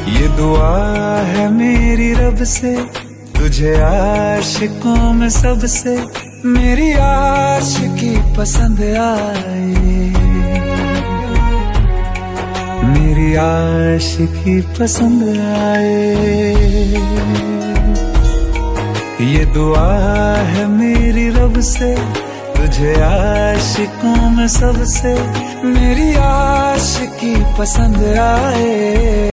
ये दुआ है मेरी रब से, तुझे आशिकों में सबसे मेरी आशिकी पसंद आए, मेरी आशिकी पसंद आए। ये दुआ है मेरी रब से, तुझे आशिकों में सबसे मेरी आशिकी पसंद आए।